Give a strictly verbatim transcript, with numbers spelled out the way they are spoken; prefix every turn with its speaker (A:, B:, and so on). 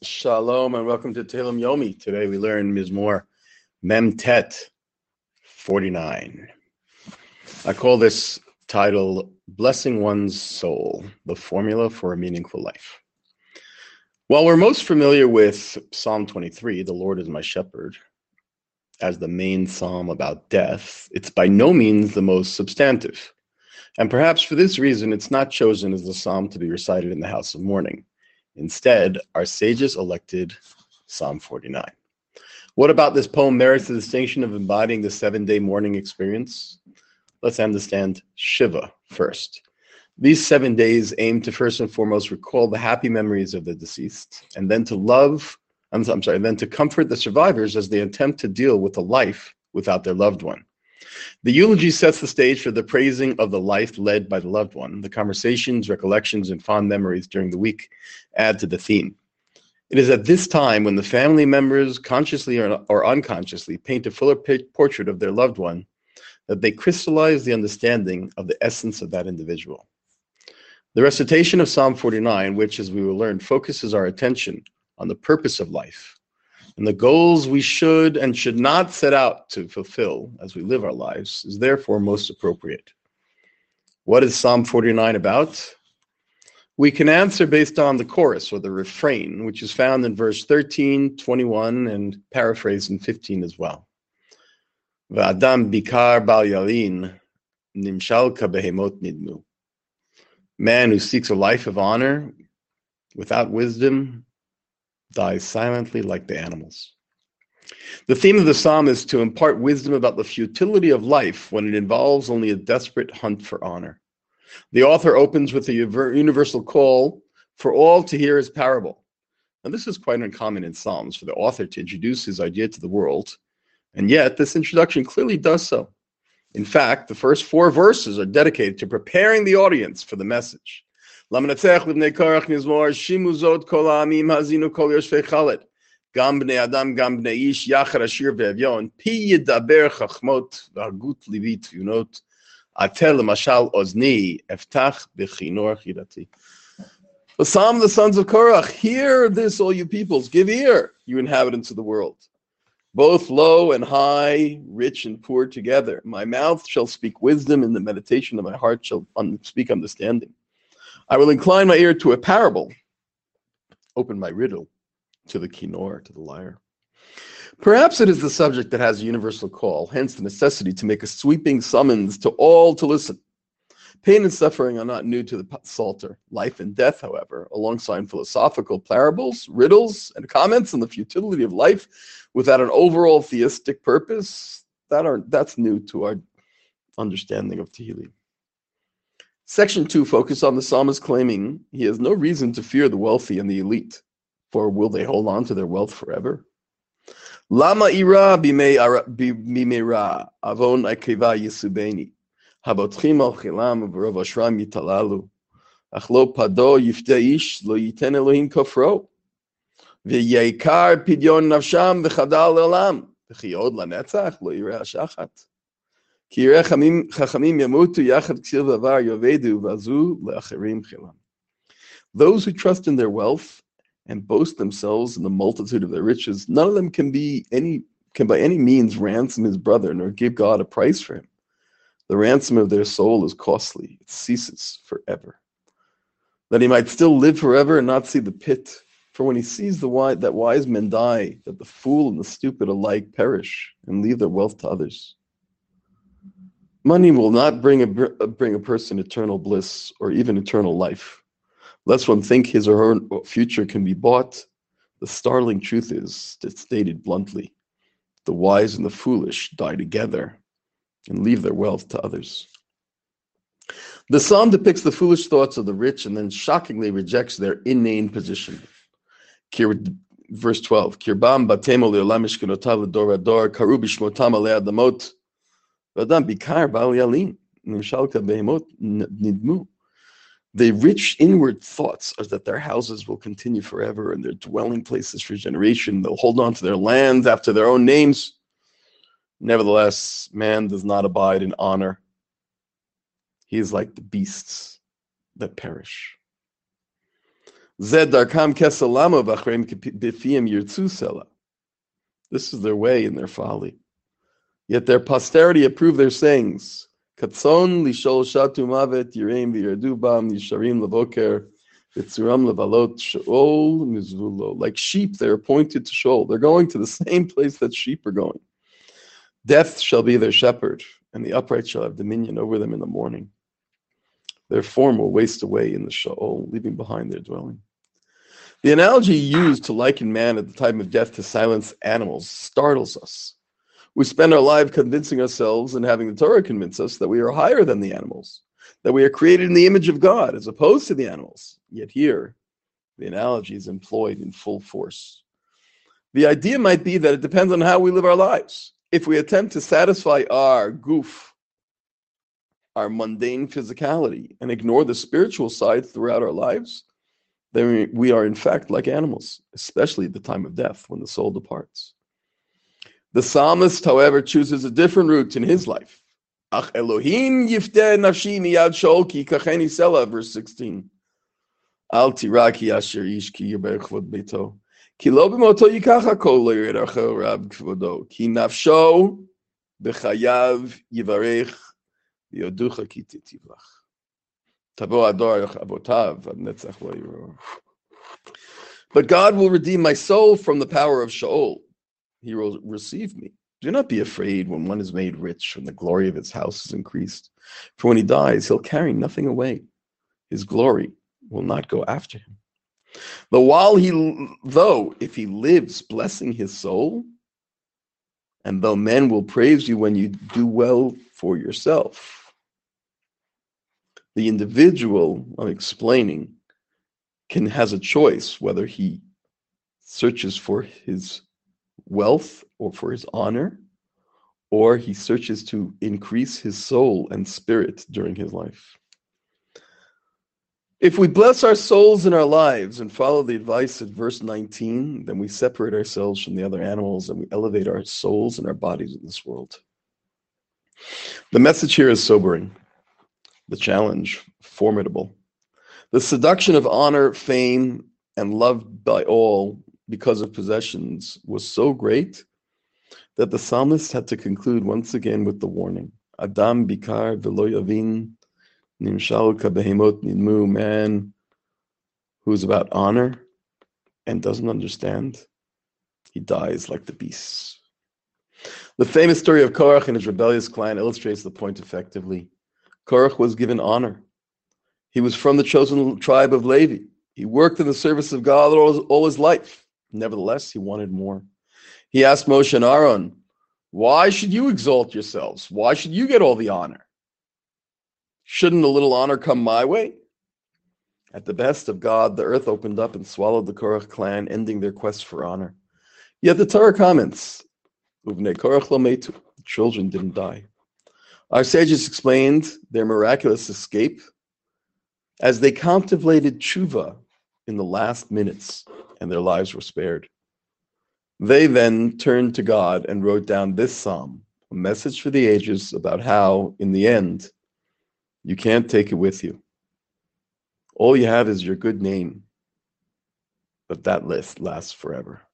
A: Shalom and welcome to Tehillim Yomi. Today we learn Mizmor Mem Tet forty-nine. I call this title Blessing One's Soul, the Formula for a Meaningful Life. While we're most familiar with Psalm twenty-three, the Lord is my shepherd, as the main psalm about death, it's by no means the most substantive. And perhaps for this reason, it's not chosen as the psalm to be recited in the house of mourning. Instead, our sages elected Psalm forty-nine. What about this poem merits the distinction of embodying the seven-day mourning experience? Let's understand Shiva first. These seven days aim to first and foremost recall the happy memories of the deceased, and then to love, I'm, I'm sorry, then to comfort the survivors as they attempt to deal with a life without their loved one. The eulogy sets the stage for the praising of the life led by the loved one. The conversations, recollections, and fond memories during the week add to the theme. It is at this time when the family members, consciously or, or unconsciously, paint a fuller portrait of their loved one that they crystallize the understanding of the essence of that individual. The recitation of Psalm forty-nine, which, as we will learn, focuses our attention on the purpose of life and the goals we should and should not set out to fulfill as we live our lives, is therefore most appropriate. What is Psalm forty-nine about? We can answer based on the chorus or the refrain, which is found in verse thirteen, twenty-one, and paraphrased in fifteen as well. V'adam bikar bal yalin nimshal ka behemot nidmu. Man who seeks a life of honor without wisdom dies silently like the animals. The theme of the psalm is to impart wisdom about the futility of life when it involves only a desperate hunt for honor. The author opens with a universal call for all to hear his parable. Now, this is quite uncommon in Psalms for the author to introduce his idea to the world, and yet this introduction clearly does so. In fact, the first four verses are dedicated to preparing the audience for the message. L'manatech l'bnei Korach mizmor shimu zot kol ha'amim hazinu kol yoshvei chalet gam bnei adam gam bnei ish yachar ashir ve'evyon pi yidaber chachmot v'hagut livi tviunot atel l'mashal ozni eftach b'chinor chirati. The Psalm of the sons of Korach, hear this, all you peoples, give ear, you inhabitants of the world, both low and high, rich and poor together. My mouth shall speak wisdom, and the meditation of my heart shall un- speak understanding. I will incline my ear to a parable, open my riddle to the kinor, to the lyre. Perhaps it is the subject that has a universal call, hence the necessity to make a sweeping summons to all to listen. Pain and suffering are not new to the Psalter. Life and death, however, alongside philosophical parables, riddles, and comments on the futility of life without an overall theistic purpose, that are that's new to our understanding of Tehillim. Section two focuses on the psalmist claiming he has no reason to fear the wealthy and the elite, for will they hold on to their wealth forever? Lama ira bimera avon akeva yisubeni habotchim al chilam v'rov ashram yitalalu achlo pado yifte ish lo yiten Elohim kofro v'yekar pidyon nafsham v'chadal le'olam v'chiyod lanetzach lo yireh hashachat. Those who trust in their wealth and boast themselves in the multitude of their riches, none of them can be any can by any means ransom his brother, nor give God a price for him. The ransom of their soul is costly; it ceases forever. That he might still live forever and not see the pit. For when he sees the wise, that wise men die, that the fool and the stupid alike perish and leave their wealth to others. Money will not bring a bring a person eternal bliss or even eternal life. Lest one think his or her future can be bought, the startling truth is, stated bluntly, the wise and the foolish die together and leave their wealth to others. The psalm depicts the foolish thoughts of the rich and then shockingly rejects their inane position. Verse twelve, Kirbam batemo le'olam mishkenotav l'dor hador karu b'shmotam alei adamot. The rich inward thoughts are that their houses will continue forever and their dwelling places for generation. They'll hold on to their lands after their own names. Nevertheless, man does not abide in honor. He is like the beasts that perish. Zed darkam kesalama v'achreim b'fiyim yirtzu sela. This is their way in their folly. Yet their posterity approve their sayings. Katzon lishol shatu mavet yireim v'yirdu bam yisharim levoker v'tzuram levalot sheol mizvulo. Like sheep, they are pointed to Sheol. They're going to the same place that sheep are going. Death shall be their shepherd, and the upright shall have dominion over them in the morning. Their form will waste away in the Sheol, leaving behind their dwelling. The analogy used to liken man at the time of death to silence animals startles us. We spend our life convincing ourselves and having the Torah convince us that we are higher than the animals, that we are created in the image of God as opposed to the animals. Yet here, the analogy is employed in full force. The idea might be that it depends on how we live our lives. If we attempt to satisfy our goof, our mundane physicality, and ignore the spiritual side throughout our lives, then we are in fact like animals, especially at the time of death when the soul departs. The psalmist, however, chooses a different route in his life. Ach Elohim yifteh nafshi miyad Sheol ki kacheni sela, verse sixteen. Al tira ki asher ish ki yiber chvod beito. Ki lo b'moto yikach hakol lo yired achel rab kvodo. Ki nafsho b'chayav yivarech v'yoducha ki titivlach. Tavo ador abotav ad netzach lo yiro. But God will redeem my soul from the power of Sheol. He will receive me. Do not be afraid when one is made rich, when the glory of his house is increased. For when he dies, he'll carry nothing away. His glory will not go after him. Though while he, though if he lives blessing his soul, and though men will praise you when you do well for yourself, the individual, I'm explaining, can has a choice whether he searches for his wealth or for his honor, or he searches to increase his soul and spirit during his life. If we bless our souls in our lives and follow the advice of verse nineteen, then we separate ourselves from the other animals and we elevate our souls and our bodies in this world. The message here is sobering, the challenge formidable. The seduction of honor, fame, and love by all because of possessions was so great that the psalmist had to conclude once again with the warning. Adam bikar v'lo yavin nimshal kabehemot nidmu. Man who's about honor and doesn't understand, he dies like the beasts. The famous story of Korach and his rebellious clan illustrates the point effectively. Korach was given honor. He was from the chosen tribe of Levi. He worked in the service of God all his, all his life. Nevertheless, he wanted more. He asked Moshe and Aaron, why should you exalt yourselves? Why should you get all the honor? Shouldn't a little honor come my way? At the behest of God, the earth opened up and swallowed the Korach clan, ending their quest for honor. Yet the Torah comments, Uvnei Korach lo metu, the children didn't die. Our sages explained their miraculous escape as they contemplated tshuva in the last minutes, and their lives were spared. They then turned to God and wrote down this psalm, a message for the ages about how, in the end, you can't take it with you. All you have is your good name, but that list lasts forever.